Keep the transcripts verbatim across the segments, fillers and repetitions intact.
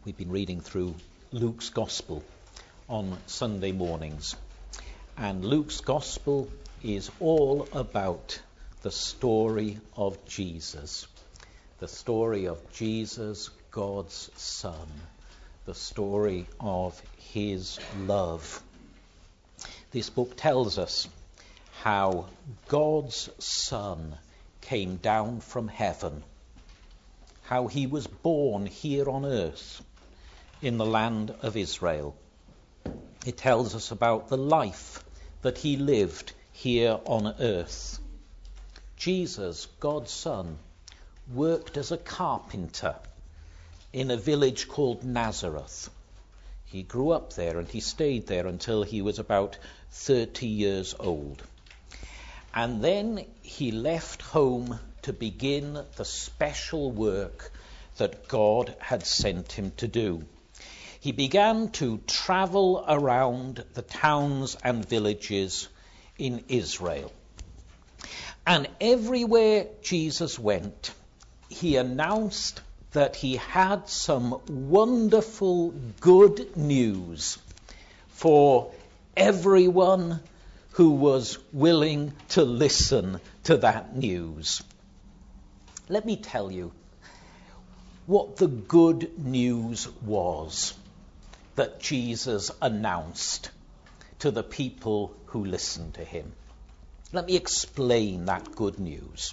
We've been reading through Luke's Gospel on Sunday mornings. And Luke's Gospel is all about the story of Jesus. The story of Jesus, God's Son. The story of his love. This book tells us how God's Son came down from heaven. How he was born here on earth in the land of Israel. It tells us about the life that he lived here on earth. Jesus, God's Son, worked as a carpenter in a village called Nazareth. He grew up there and he stayed there until he was about thirty years old. And then he left home to begin the special work that God had sent him to do. He began to travel around the towns and villages in Israel. And everywhere Jesus went, he announced that he had some wonderful good news for everyone who was willing to listen to that news. Let me tell you what the good news was that Jesus announced to the people who listened to him. Let me explain that good news.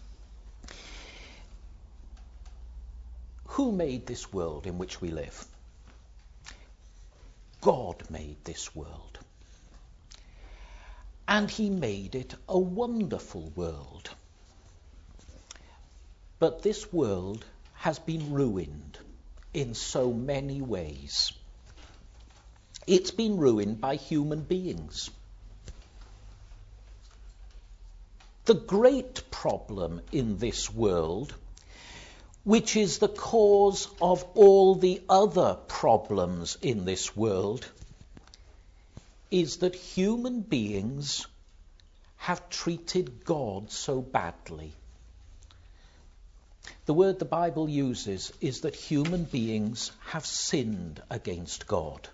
Who made this world in which we live? God made this world. And he made it a wonderful world. But this world has been ruined in so many ways. It's been ruined by human beings. The great problem in this world, which is the cause of all the other problems in this world, is that human beings have treated God so badly. The word the Bible uses is that human beings have sinned against God.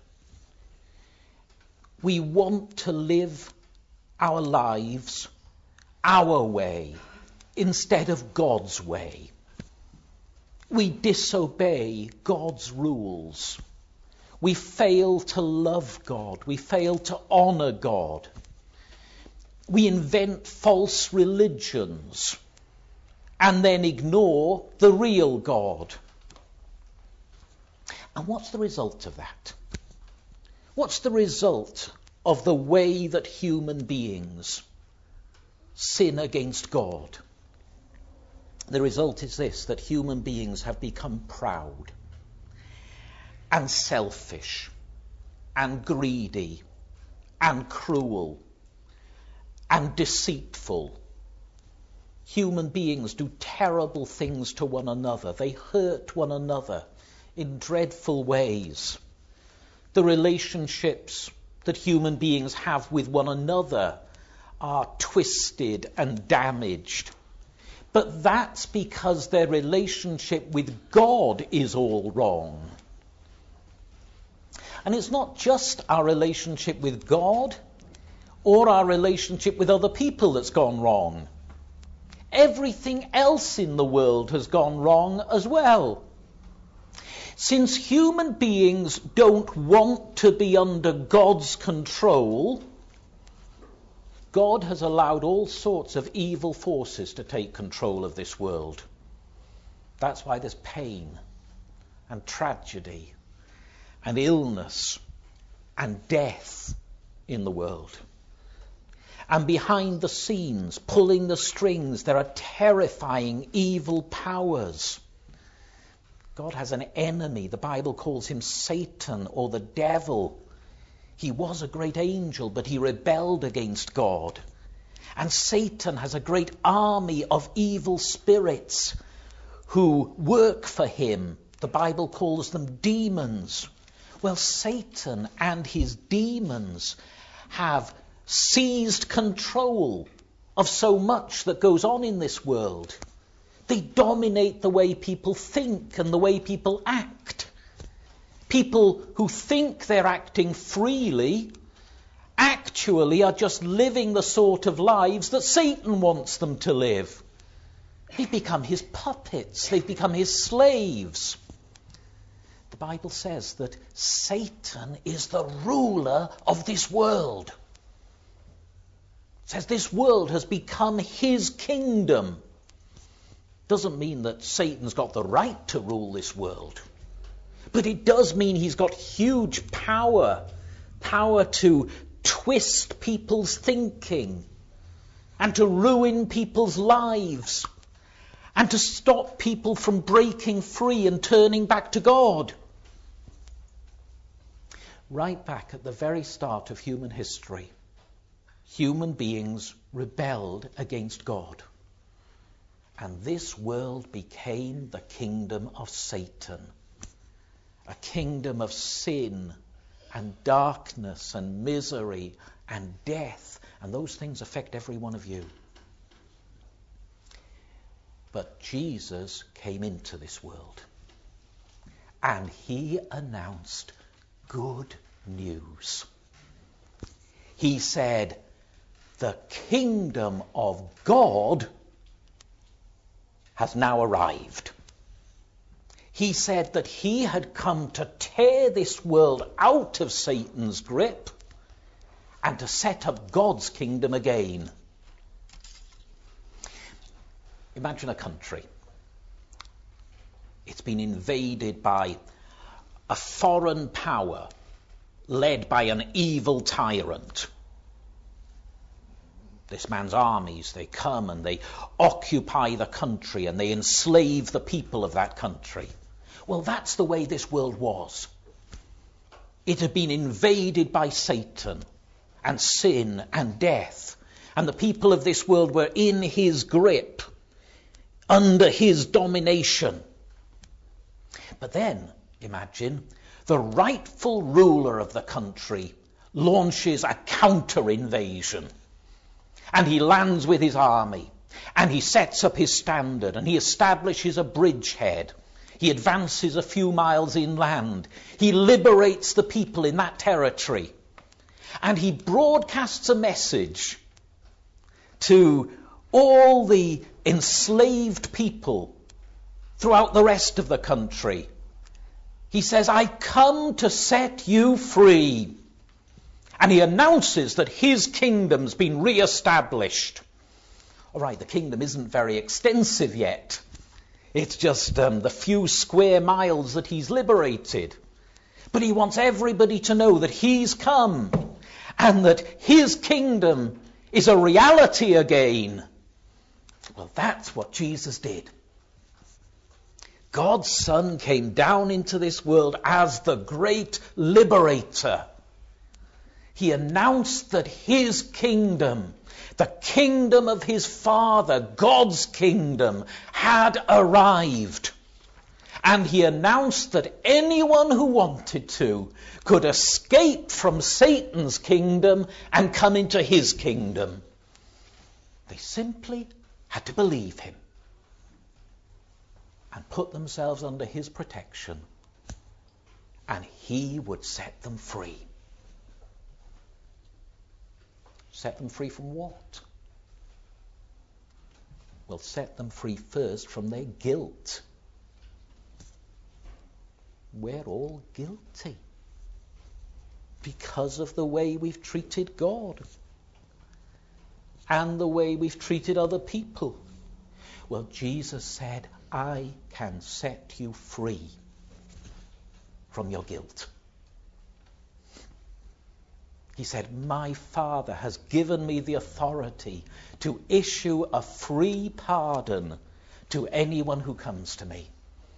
We want to live our lives our way instead of God's way. We disobey God's rules. We fail to love God. We fail to honor God. We invent false religions and then ignore the real God. And what's the result of that? What's the result of the way that human beings sin against God? The result is this, that human beings have become proud and selfish and greedy and cruel and deceitful. Human beings do terrible things to one another. They hurt one another in dreadful ways. The relationships that human beings have with one another are twisted and damaged. But that's because their relationship with God is all wrong. And it's not just our relationship with God or our relationship with other people that's gone wrong. Everything else in the world has gone wrong as well. Since human beings don't want to be under God's control, God has allowed all sorts of evil forces to take control of this world. That's why there's pain and tragedy and illness and death in the world. And behind the scenes, pulling the strings, there are terrifying evil powers. God has an enemy. The Bible calls him Satan or the devil. He was a great angel, but he rebelled against God. And Satan has a great army of evil spirits who work for him. The Bible calls them demons. Well, Satan and his demons have seized control of so much that goes on in this world. They dominate the way people think and the way people act. People who think they're acting freely actually are just living the sort of lives that Satan wants them to live. They've become his puppets. They've become his slaves. The Bible says that Satan is the ruler of this world. It says this world has become his kingdom. Doesn't mean that Satan's got the right to rule this world. But it does mean he's got huge power. Power to twist people's thinking and to ruin people's lives and to stop people from breaking free and turning back to God. Right back at the very start of human history, human beings rebelled against God. And this world became the kingdom of Satan, a kingdom of sin and darkness and misery and death. And those things affect every one of you. But Jesus came into this world and he announced good news. He said, the kingdom of God has now arrived. He said that he had come to tear this world out of Satan's grip and to set up God's kingdom again. Imagine a country. It's been invaded by a foreign power led by an evil tyrant. This man's armies, they come and they occupy the country and they enslave the people of that country. Well, that's the way this world was. It had been invaded by Satan and sin and death. And the people of this world were in his grip, under his domination. But then, imagine, the rightful ruler of the country launches a counter-invasion. And he lands with his army. And he sets up his standard. And he establishes a bridgehead. He advances a few miles inland. He liberates the people in that territory. And he broadcasts a message to all the enslaved people throughout the rest of the country. He says, I come to set you free. And he announces that his kingdom's been re-established. All right, the kingdom isn't very extensive yet. It's just um, the few square miles that he's liberated. But he wants everybody to know that he's come and that his kingdom is a reality again. Well, that's what Jesus did. God's Son came down into this world as the great liberator. He announced that his kingdom, the kingdom of his Father, God's kingdom, had arrived. And he announced that anyone who wanted to could escape from Satan's kingdom and come into his kingdom. They simply had to believe him and put themselves under his protection, and he would set them free. Set them free from what? Well, set them free first from their guilt. We're all guilty because of the way we've treated God and the way we've treated other people. Well, Jesus said, I can set you free from your guilt. He said, my Father has given me the authority to issue a free pardon to anyone who comes to me.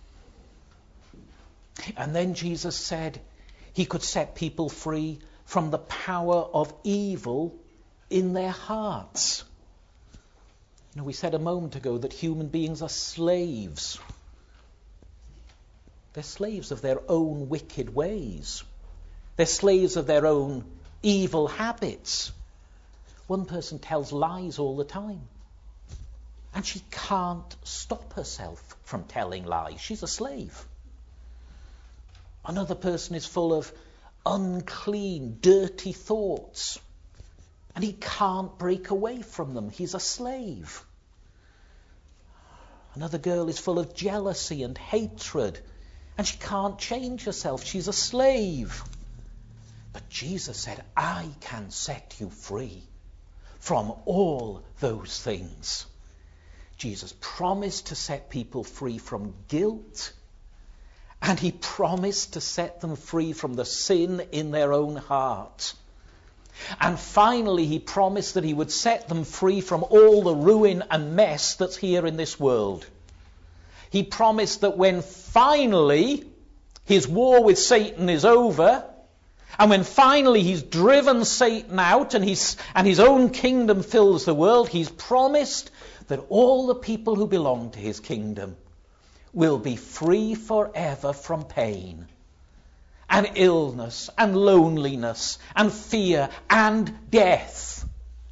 And then Jesus said he could set people free from the power of evil in their hearts. You know, we said a moment ago that human beings are slaves. They're slaves of their own wicked ways. They're slaves of their own evil habits. One person tells lies all the time, and she can't stop herself from telling lies. She's a slave. Another person is full of unclean, dirty thoughts, and he can't break away from them. He's a slave. Another girl is full of jealousy and hatred, and she can't change herself. She's a slave. But Jesus said, I can set you free from all those things. Jesus promised to set people free from guilt, and he promised to set them free from the sin in their own heart. And finally, he promised that he would set them free from all the ruin and mess that's here in this world. He promised that when finally his war with Satan is over, and when finally he's driven Satan out and, he's, and his own kingdom fills the world, he's promised that all the people who belong to his kingdom will be free forever from pain and illness and loneliness and fear and death.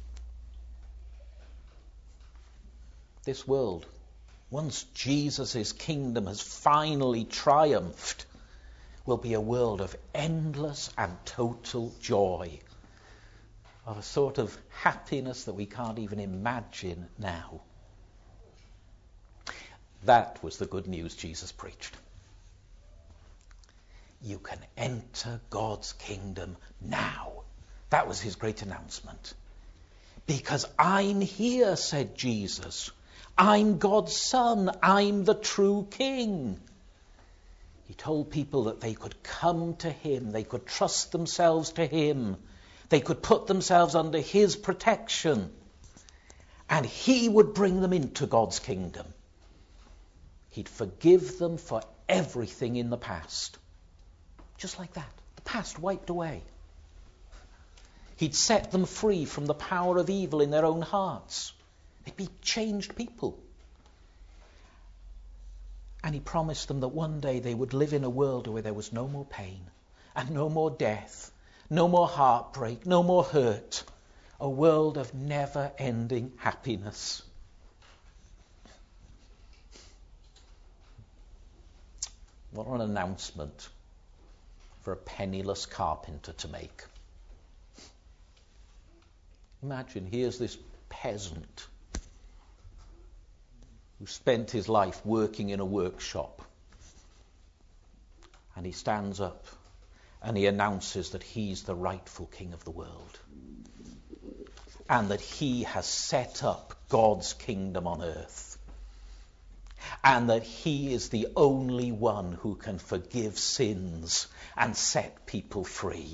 This world, once Jesus' kingdom has finally triumphed, will be a world of endless and total joy, of a sort of happiness that we can't even imagine now. That was the good news Jesus preached. You can enter God's kingdom now. That was his great announcement. Because I'm here, said Jesus. I'm God's son. I'm the true king. He told people that they could come to him. They could trust themselves to him. They could put themselves under his protection. And he would bring them into God's kingdom. He'd forgive them for everything in the past. Just like that. The past wiped away. He'd set them free from the power of evil in their own hearts. They'd be changed people. And he promised them that one day they would live in a world where there was no more pain and no more death, no more heartbreak, no more hurt. A world of never-ending happiness. What an announcement for a penniless carpenter to make. Imagine, here's this peasant who spent his life working in a workshop. And he stands up and he announces that he's the rightful king of the world. And that he has set up God's kingdom on earth. And that he is the only one who can forgive sins and set people free.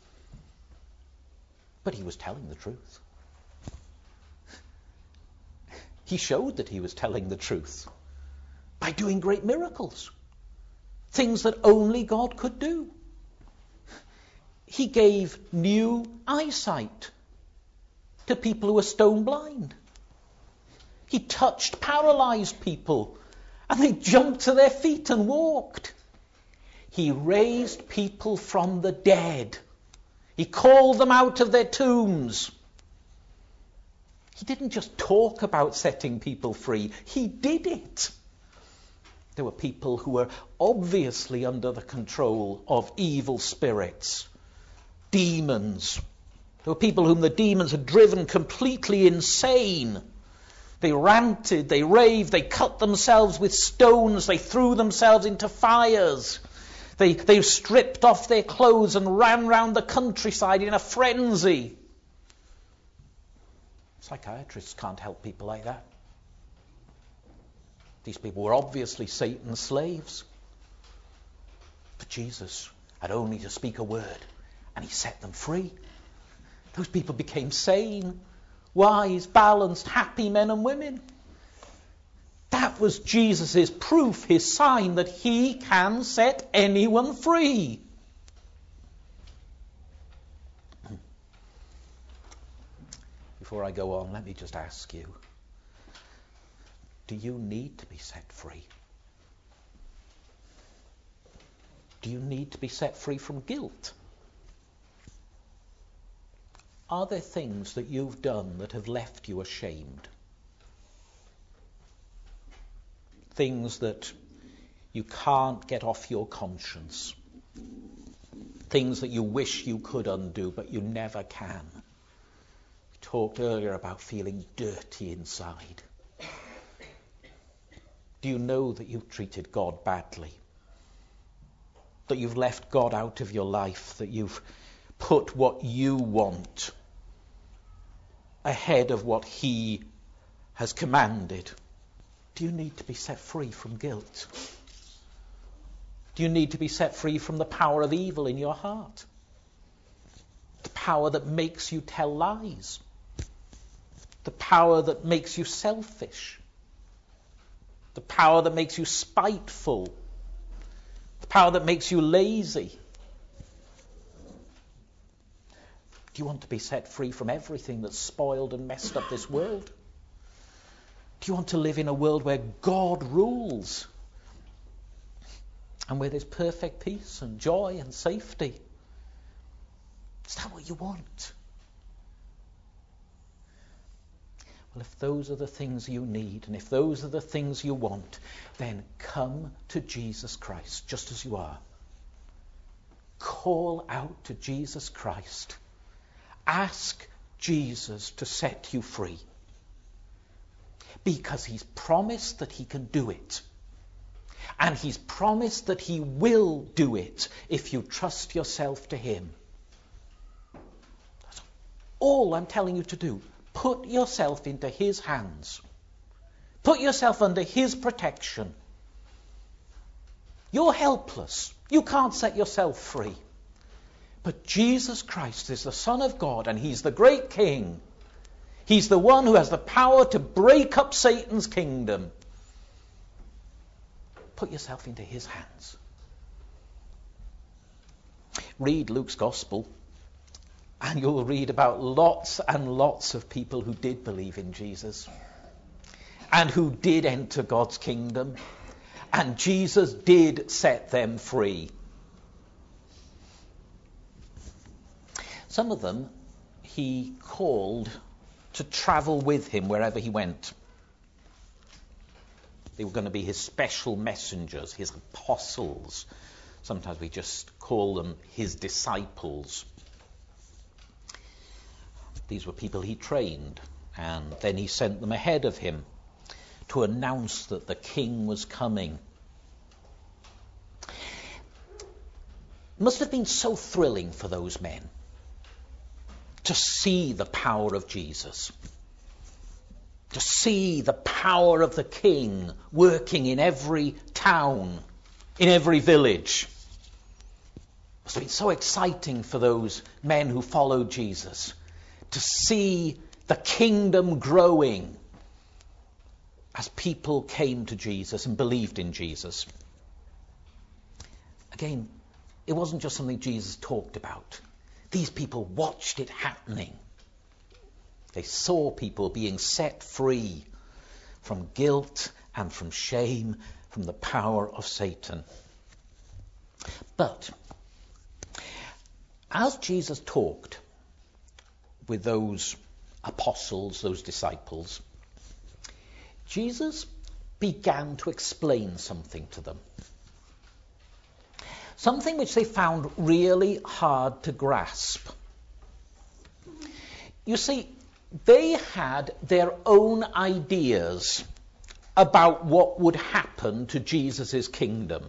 But he was telling the truth. He showed that he was telling the truth by doing great miracles. Things that only God could do. He gave new eyesight to people who were stone blind. He touched paralyzed people and they jumped to their feet and walked. He raised people from the dead. He called them out of their tombs. He didn't just talk about setting people free. He did it. There were people who were obviously under the control of evil spirits, demons. There were people whom the demons had driven completely insane. They ranted, they raved, they cut themselves with stones, they threw themselves into fires. They, they stripped off their clothes and ran round the countryside in a frenzy. Psychiatrists can't help people like that. These people were obviously Satan's slaves. But Jesus had only to speak a word and he set them free. Those people became sane, wise, balanced, happy men and women. That was Jesus' proof, his sign that he can set anyone free. Before I go on, let me just ask you, do you need to be set free? Do you need to be set free from guilt? Are there things that you've done that have left you ashamed? Things that you can't get off your conscience? things that you wish you could undo, but you never can. We talked earlier about feeling dirty inside. Do you know that you've treated God badly? That you've left God out of your life, that you've put what you want ahead of what he has commanded? Do you need to be set free from guilt? Do you need to be set free from the power of evil in your heart? The power that makes you tell lies. The power that makes you selfish. The power that makes you spiteful. The power that makes you lazy. Do you want to be set free from everything that's spoiled and messed up this world? Do you want to live in a world where God rules? And where there's perfect peace and joy and safety? Is that what you want? Well, if those are the things you need, and if those are the things you want, then come to Jesus Christ just as you are. Call out to Jesus Christ. Ask Jesus to set you free. Because he's promised that he can do it. And he's promised that he will do it if you trust yourself to him. That's all I'm telling you to do. Put yourself into his hands. Put yourself under his protection. You're helpless. You can't set yourself free. But Jesus Christ is the Son of God, and he's the great King. He's the one who has the power to break up Satan's kingdom. Put yourself into his hands. Read Luke's Gospel, and you'll read about lots and lots of people who did believe in Jesus and who did enter God's kingdom, and Jesus did set them free. Some of them he called to travel with him wherever he went. They were going to be his special messengers, his apostles. Sometimes we just call them his disciples. These were people he trained, and then he sent them ahead of him to announce that the king was coming. It must have been so thrilling for those men to see the power of Jesus. To see the power of the king working in every town, in every village. It must have been so exciting for those men who followed Jesus to see the kingdom growing as people came to Jesus and believed in Jesus. Again, it wasn't just something Jesus talked about. These people watched it happening. They saw people being set free from guilt and from shame, from the power of Satan. But as Jesus talked with those apostles, those disciples, Jesus began to explain something to them. Something which they found really hard to grasp. You see, they had their own ideas about what would happen to Jesus' kingdom.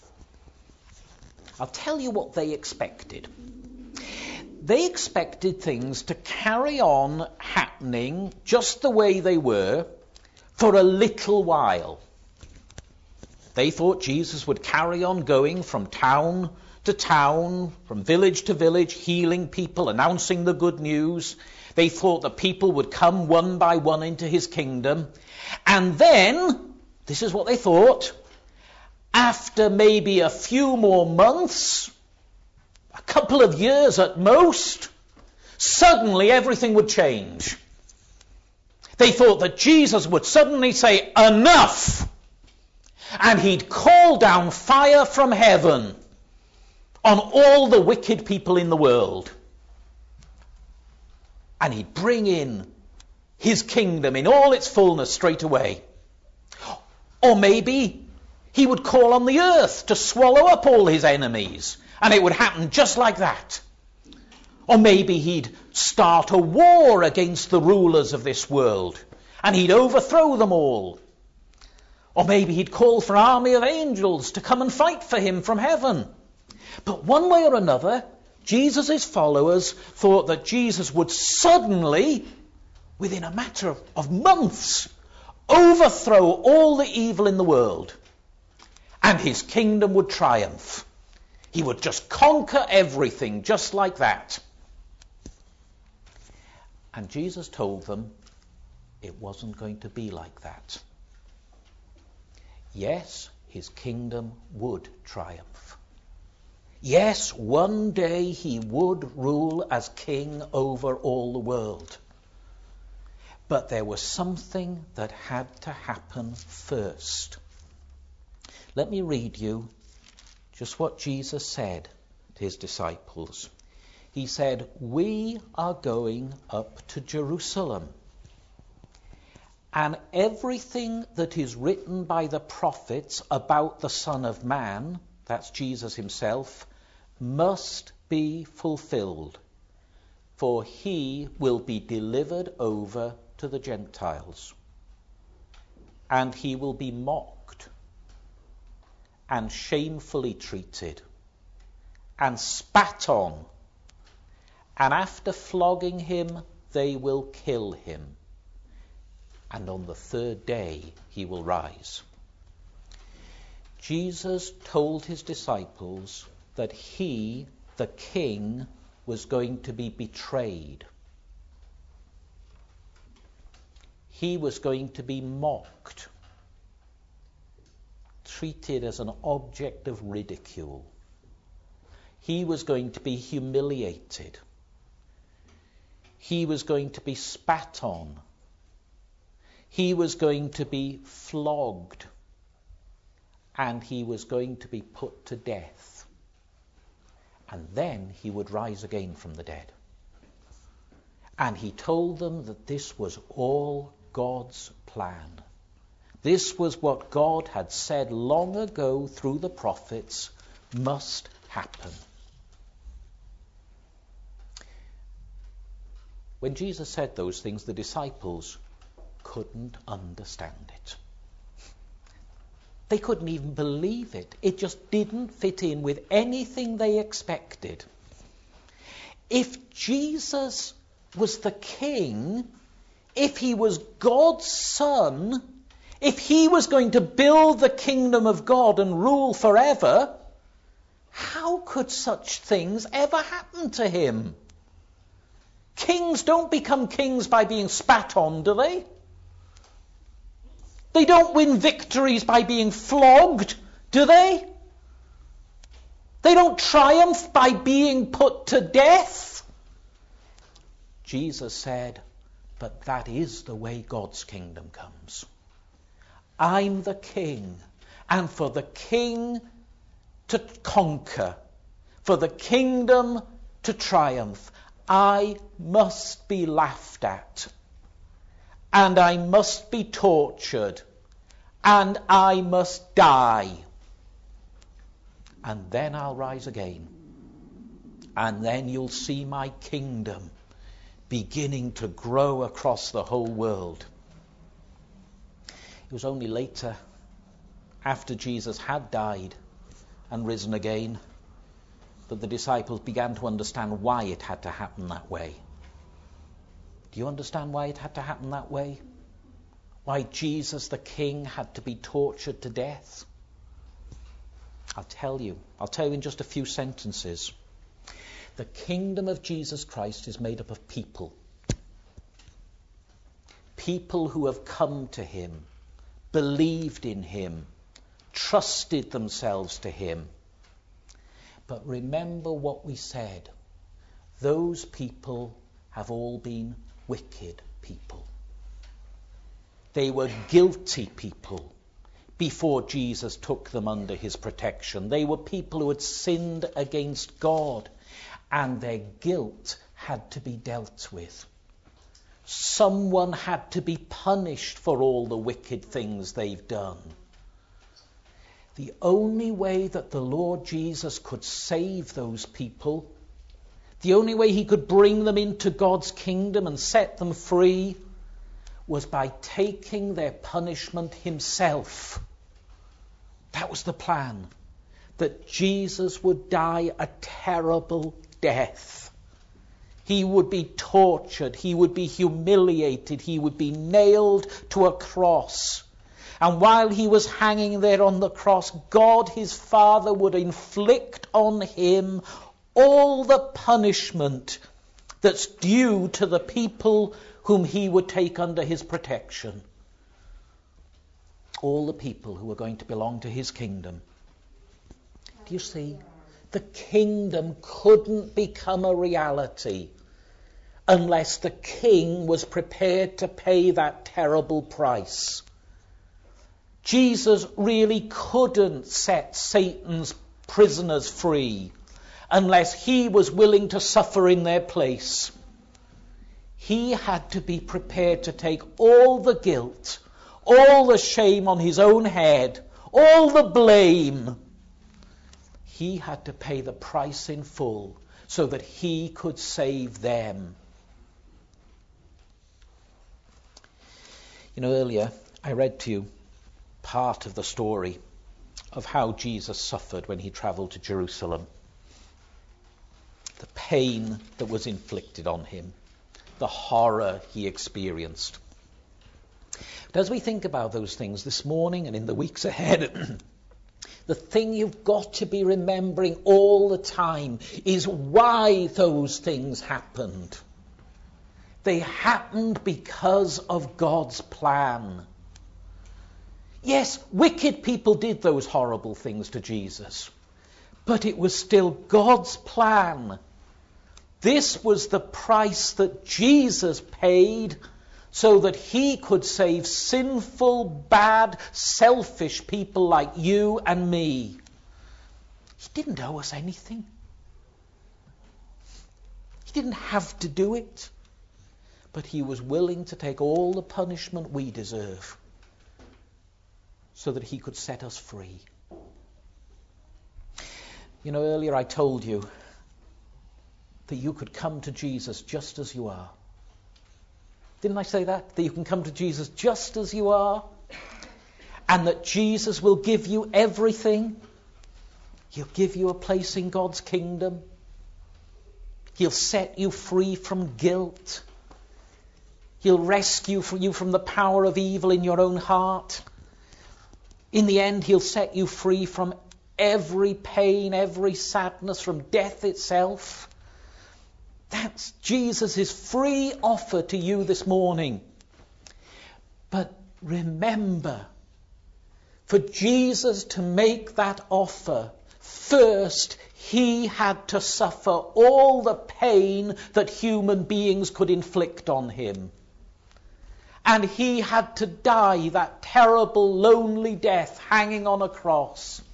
I'll tell you what they expected. They expected things to carry on happening just the way they were for a little while. They thought Jesus would carry on going from town to town, from village to village, healing people, announcing the good news. They thought that people would come one by one into his kingdom. And then, this is what they thought, after maybe a few more months, a couple of years at most, suddenly everything would change. They thought that Jesus would suddenly say, enough! And he'd call down fire from heaven on all the wicked people in the world. And he'd bring in his kingdom in all its fullness straight away. Or maybe he would call on the earth to swallow up all his enemies And it would happen just like that. Or maybe he'd start a war against the rulers of this world, and he'd overthrow them all. Or maybe he'd call for an army of angels to come and fight for him from heaven. But one way or another, Jesus' followers thought that Jesus would suddenly, within a matter of, of months, overthrow all the evil in the world, and his kingdom would triumph. He would just conquer everything just like that. And Jesus told them it wasn't going to be like that. Yes, his kingdom would triumph. Yes, one day he would rule as king over all the world. But there was something that had to happen first. Let me read you just what Jesus said to his disciples. He said, "We are going up to Jerusalem, and everything that is written by the prophets about the Son of Man," that's Jesus himself, "must be fulfilled, for he will be delivered over to the Gentiles, and he will be mocked and shamefully treated and spat on, and after flogging him they will kill him, and on the third day he will rise." Jesus told his disciples that he, the king, was going to be betrayed. He was going to be mocked, treated as an object of ridicule. He was going to be humiliated. He was going to be spat on. He was going to be flogged. And he was going to be put to death. And then he would rise again from the dead. And he told them that this was all God's plan. This was what God had said long ago through the prophets must happen. When Jesus said those things, the disciples couldn't understand it. They couldn't even believe it. It just didn't fit in with anything they expected. If Jesus was the king, if he was God's son, if he was going to build the kingdom of God and rule forever, how could such things ever happen to him? Kings don't become kings by being spat on, do they? They don't win victories by being flogged, do they? They don't triumph by being put to death. Jesus said, but that is the way God's kingdom comes. I'm the king, and for the king to conquer, for the kingdom to triumph, I must be laughed at, and I must be tortured, and I must die. And then I'll rise again, and then you'll see my kingdom beginning to grow across the whole world. It was only later, after Jesus had died and risen again, that the disciples began to understand why it had to happen that way. Do you understand why it had to happen that way? Why Jesus the King had to be tortured to death? I'll tell you. I'll tell you in just a few sentences. The kingdom of Jesus Christ is made up of people. People who have come to him, believed in him, trusted themselves to him. But remember what we said. Those people have all been wicked people. They were guilty people before Jesus took them under his protection. They were people who had sinned against God, and their guilt had to be dealt with. Someone had to be punished for all the wicked things they've done. The only way that the Lord Jesus could save those people, the only way he could bring them into God's kingdom and set them free, was by taking their punishment himself. That was the plan, that Jesus would die a terrible death. He would be tortured, he would be humiliated, he would be nailed to a cross. And while he was hanging there on the cross, God his Father would inflict on him all the punishment that's due to the people whom he would take under his protection. All the people who were going to belong to his kingdom. Do you see? The kingdom couldn't become a reality unless the king was prepared to pay that terrible price. Jesus really couldn't set Satan's prisoners free unless he was willing to suffer in their place. He had to be prepared to take all the guilt, all the shame on his own head, all the blame. He had to pay the price in full so that he could save them. You know, earlier I read to you part of the story of how Jesus suffered when he travelled to Jerusalem. The pain that was inflicted on him, the horror he experienced. But as we think about those things this morning and in the weeks ahead, the thing you've got to be remembering all the time is why those things happened. They happened because of God's plan. Yes, wicked people did those horrible things to Jesus, but it was still God's plan. This was the price that Jesus paid so that he could save sinful, bad, selfish people like you and me. He didn't owe us anything. He didn't have to do it. But he was willing to take all the punishment we deserve so that he could set us free. You know, earlier I told you that you could come to Jesus just as you are. Didn't I say that? That you can come to Jesus just as you are, and that Jesus will give you everything. He'll give you a place in God's kingdom. He'll set you free from guilt. He'll rescue you from the power of evil in your own heart. In the end, he'll set you free from every pain, every sadness, from death itself. That's Jesus' free offer to you this morning. But remember, for Jesus to make that offer, first he had to suffer all the pain that human beings could inflict on him. And he had to die that terrible, lonely death hanging on a cross.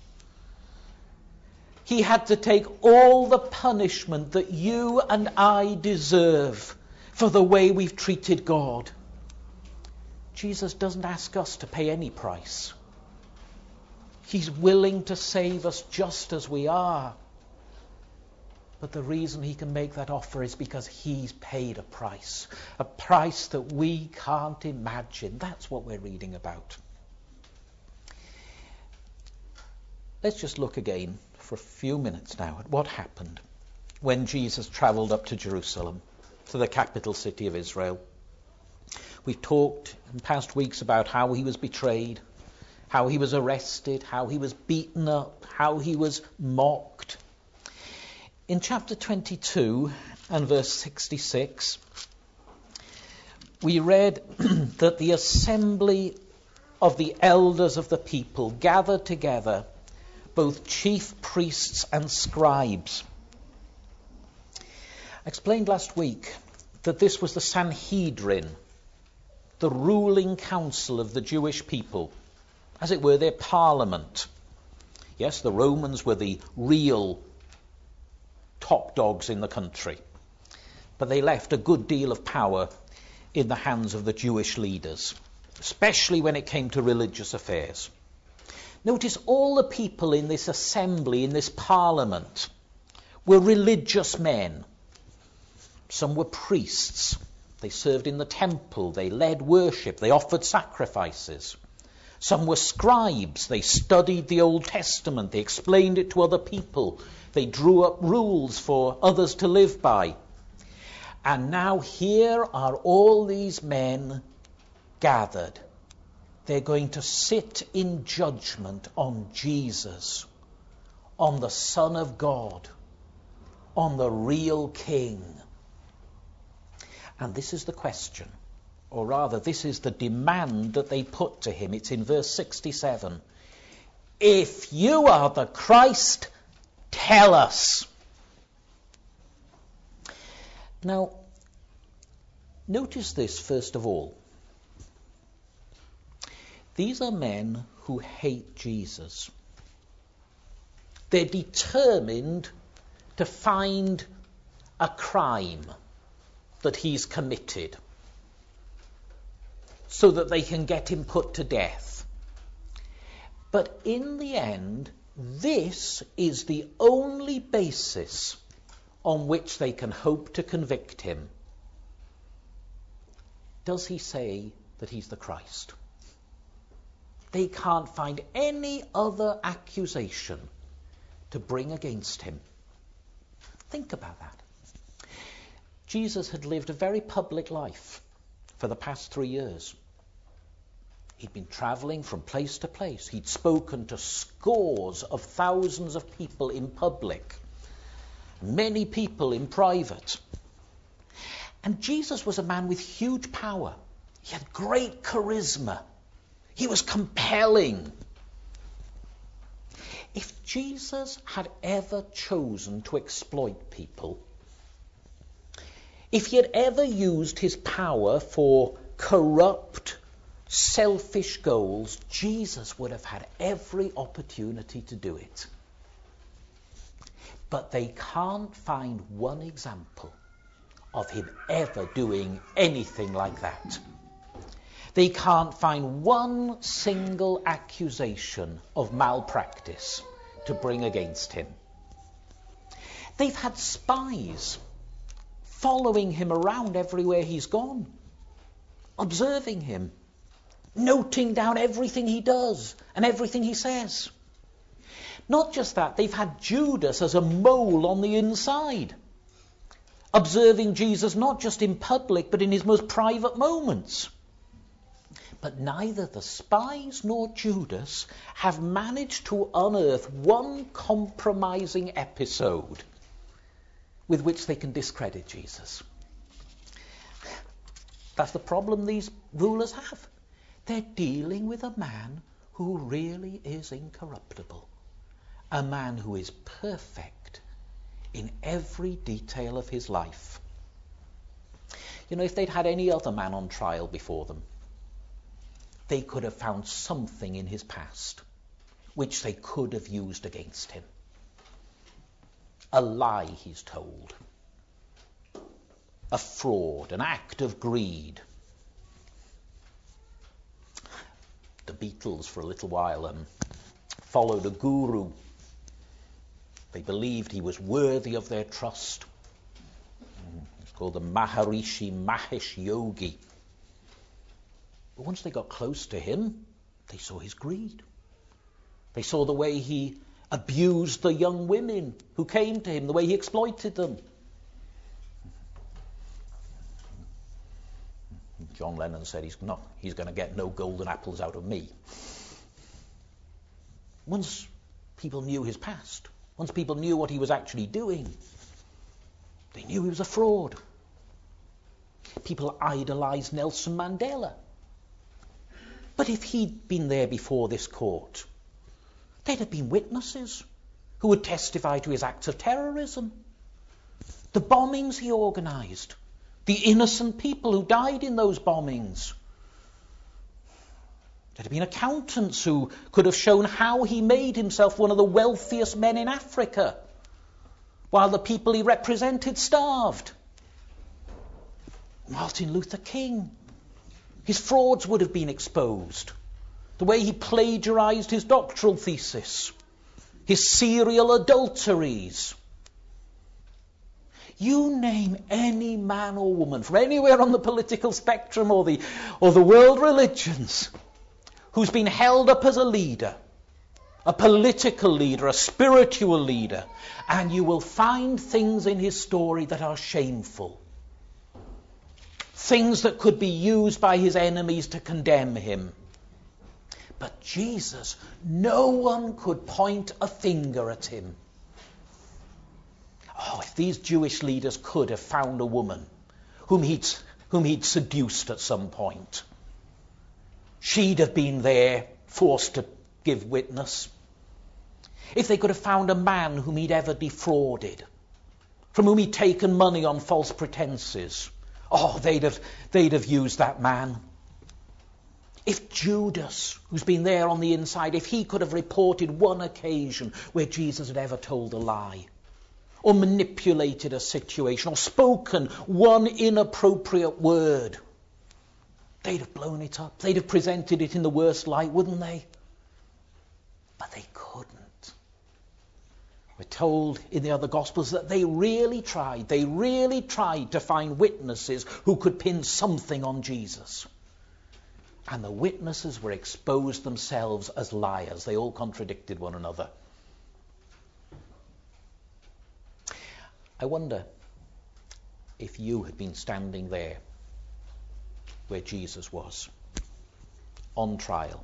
He had to take all the punishment that you and I deserve for the way we've treated God. Jesus doesn't ask us to pay any price. He's willing to save us just as we are. But the reason he can make that offer is because he's paid a price. A price that we can't imagine. That's what we're reading about. Let's just look again for a few minutes now at what happened when Jesus travelled up to Jerusalem, to the capital city of Israel. We've talked in past weeks about how he was betrayed, how he was arrested, how he was beaten up, how he was mocked. In chapter twenty-two and verse sixty-six, we read that the assembly of the elders of the people gathered together, both chief priests and scribes. I explained last week that this was the Sanhedrin, the ruling council of the Jewish people, as it were, their parliament. Yes, the Romans were the real top dogs in the country, but they left a good deal of power in the hands of the Jewish leaders, especially when it came to religious affairs. Notice all the people in this assembly, in this parliament, were religious men. Some were priests. They served in the temple. They led worship. They offered sacrifices. Some were scribes. They studied the Old Testament. They explained it to other people. They drew up rules for others to live by. And now here are all these men gathered. They're going to sit in judgment on Jesus, on the Son of God, on the real King. And this is the question, or rather this is the demand that they put to him. It's in verse sixty-seven. If you are the Christ, tell us. Now, notice this first of all. These are men who hate Jesus. They're determined to find a crime that he's committed so that they can get him put to death. But in the end, this is the only basis on which they can hope to convict him. Does he say that he's the Christ? They can't find any other accusation to bring against him. Think about that. Jesus had lived a very public life for the past three years. He'd been traveling from place to place. He'd spoken to scores of thousands of people in public, many people in private. And Jesus was a man with huge power. He had great charisma. He was compelling. If Jesus had ever chosen to exploit people, if he had ever used his power for corrupt, selfish goals, Jesus would have had every opportunity to do it. But they can't find one example of him ever doing anything like that. They can't find one single accusation of malpractice to bring against him. They've had spies following him around everywhere he's gone, observing him, noting down everything he does and everything he says. Not just that, they've had Judas as a mole on the inside, observing Jesus not just in public but in his most private moments. But neither the spies nor Judas have managed to unearth one compromising episode with which they can discredit Jesus. That's the problem these rulers have. They're dealing with a man who really is incorruptible, a man who is perfect in every detail of his life. You know, if they'd had any other man on trial before them, they could have found something in his past which they could have used against him. A lie he's told, a fraud, an act of greed. The Beatles, for a little while, um, followed a guru. They believed he was worthy of their trust. It's called the Maharishi Mahesh Yogi. But once they got close to him, they saw his greed. They saw the way he abused the young women who came to him, the way he exploited them. John Lennon said he's not, he's going to get no golden apples out of me. Once people knew his past, once people knew what he was actually doing, they knew he was a fraud. People idolized Nelson Mandela. But if he'd been there before this court, there'd have been witnesses who would testify to his acts of terrorism, the bombings he organized, the innocent people who died in those bombings. There'd have been accountants who could have shown how he made himself one of the wealthiest men in Africa, while the people he represented starved. Martin Luther King. His frauds would have been exposed. the way he plagiarized his doctoral thesis, his serial adulteries. You name any man or woman from anywhere on the political spectrum or the, or the world religions who's been held up as a leader, a political leader, a spiritual leader, and you will find things in his story that are shameful. Things that could be used by his enemies to condemn him. But Jesus, no one could point a finger at him. Oh, if these Jewish leaders could have found a woman whom he'd, whom he'd seduced at some point, she'd have been there, forced to give witness. If they could have found a man whom he'd ever defrauded, from whom he'd taken money on false pretenses, oh, they'd have, they'd have used that man. If Judas, who's been there on the inside, if he could have reported one occasion where Jesus had ever told a lie, or manipulated a situation, or spoken one inappropriate word, they'd have blown it up. They'd have presented it in the worst light, wouldn't they? But they couldn't. We're told in the other Gospels that they really tried. They really tried to find witnesses who could pin something on Jesus. And the witnesses were exposed themselves as liars. They all contradicted one another. I wonder if you had been standing there where Jesus was, on trial.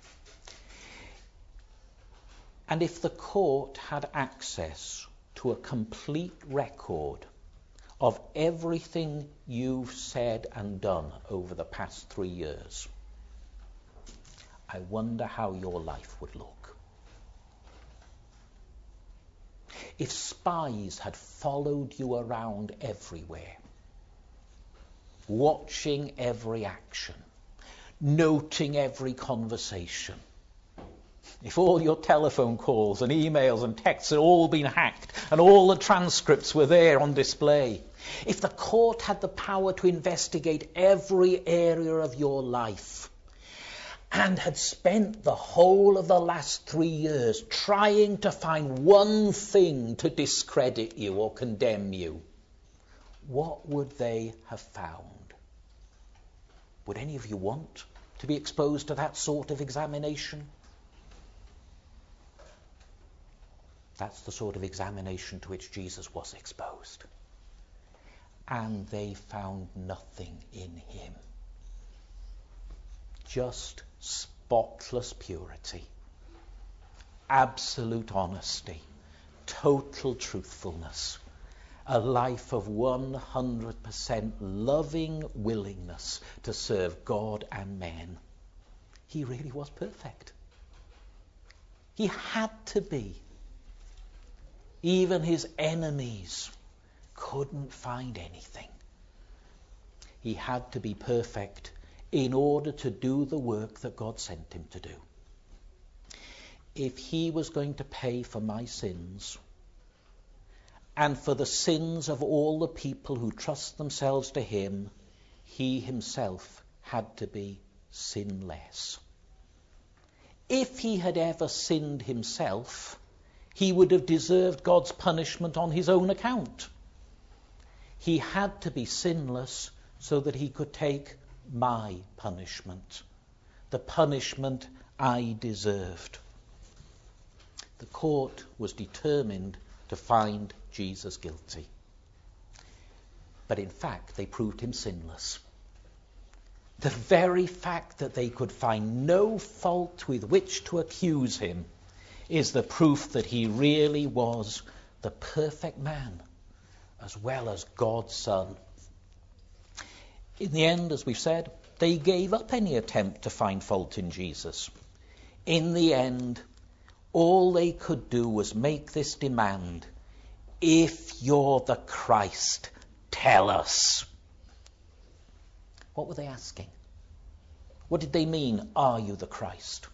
And if the court had access to a complete record of everything you've said and done over the past three years, I wonder how your life would look. If spies had followed you around everywhere, watching every action, noting every conversation, if all your telephone calls and emails and texts had all been hacked and all the transcripts were there on display, if the court had the power to investigate every area of your life and had spent the whole of the last three years trying to find one thing to discredit you or condemn you, what would they have found? Would any of you want to be exposed to that sort of examination? That's the sort of examination to which Jesus was exposed. And they found nothing in him. Just spotless purity, absolute honesty, total truthfulness, a life of one hundred percent loving willingness to serve God and men. He really was perfect. He had to be. Even his enemies couldn't find anything. He had to be perfect in order to do the work that God sent him to do. If he was going to pay for my sins and for the sins of all the people who trust themselves to him, he himself had to be sinless. If he had ever sinned himself, he would have deserved God's punishment on his own account. He had to be sinless so that he could take my punishment, the punishment I deserved. The court was determined to find Jesus guilty. But in fact, they proved him sinless. The very fact that they could find no fault with which to accuse him is the proof that he really was the perfect man as well as God's Son. In the end, as we've said, they gave up any attempt to find fault in Jesus. In the end, all they could do was make this demand: if you're the Christ, tell us. What were they asking? What did they mean, are you the Christ?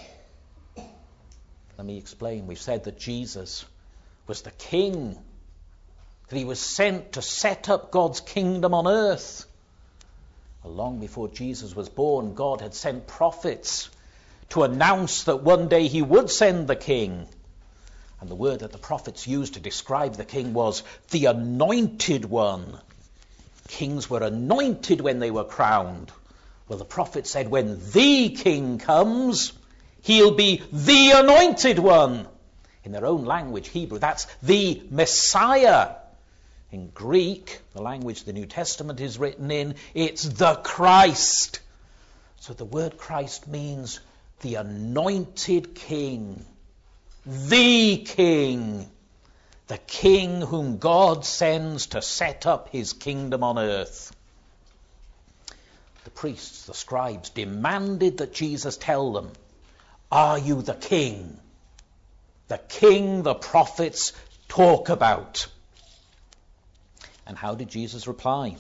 Let me explain. We've said that Jesus was the King, that he was sent to set up God's kingdom on earth. Long before Jesus was born, God had sent prophets to announce that one day he would send the king. And the word that the prophets used to describe the king was the anointed one. Kings were anointed when they were crowned. Well, the prophet said when the king comes, he'll be the anointed one. In their own language, Hebrew, that's the Messiah. In Greek, the language the New Testament is written in, it's the Christ. So the word Christ means the anointed king. The king. The king whom God sends to set up his kingdom on earth. The priests, the scribes, demanded that Jesus tell them, are you the king? The king the prophets talk about. And how did Jesus reply?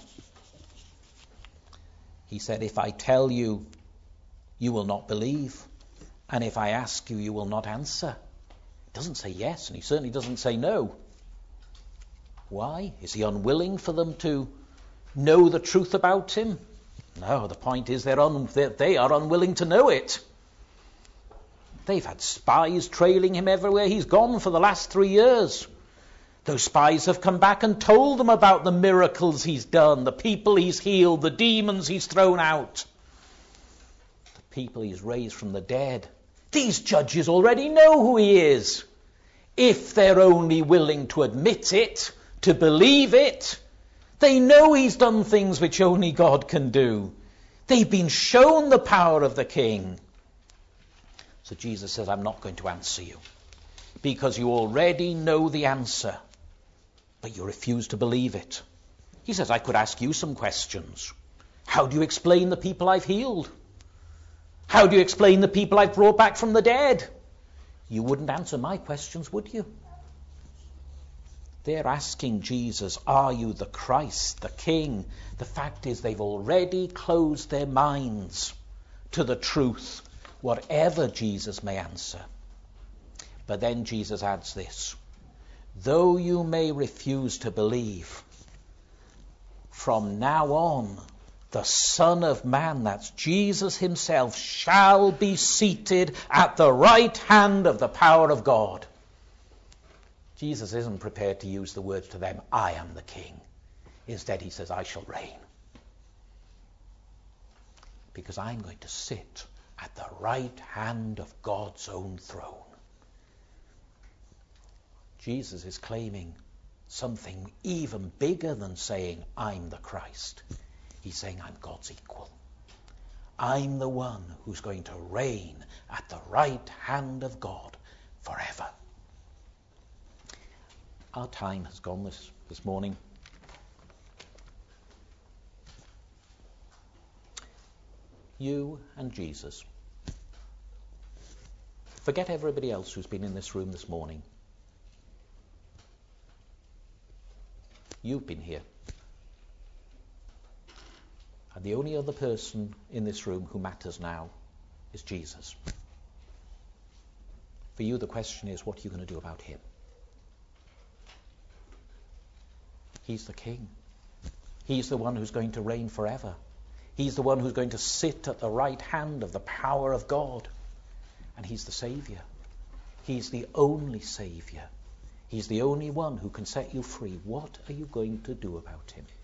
He said, if I tell you, you will not believe. And if I ask you, you will not answer. He doesn't say yes, and he certainly doesn't say no. Why? Is he unwilling for them to know the truth about him? No, the point is they're un- they are unwilling to know it. They've had spies trailing him everywhere he's gone for the last three years. Those spies have come back and told them about the miracles he's done, the people he's healed, the demons he's thrown out, the people he's raised from the dead. These judges already know who he is. If they're only willing to admit it, to believe it, they know he's done things which only God can do. They've been shown the power of the king. So Jesus says, I'm not going to answer you, because you already know the answer, but you refuse to believe it. He says, I could ask you some questions. How do you explain the people I've healed? How do you explain the people I've brought back from the dead? You wouldn't answer my questions, would you? They're asking Jesus, are you the Christ, the King? The fact is they've already closed their minds to the truth, whatever Jesus may answer. But then Jesus adds this, though you may refuse to believe, from now on, the Son of Man, that's Jesus himself, shall be seated at the right hand of the power of God. Jesus isn't prepared to use the words to them, I am the king. Instead, he says, I shall reign. Because I'm going to sit at the right hand of God's own throne. Jesus is claiming something even bigger than saying, I'm the Christ. He's saying, I'm God's equal. I'm the one who's going to reign at the right hand of God forever. Our time has gone this, this morning. You and Jesus. Forget everybody else who's been in this room this morning. You've been here. And the only other person in this room who matters now is Jesus. For you, the question is, what are you going to do about him? He's the king. He's the one who's going to reign forever. He's the one who's going to sit at the right hand of the power of God. And he's the Saviour. He's the only Saviour. He's the only one who can set you free. What are you going to do about him?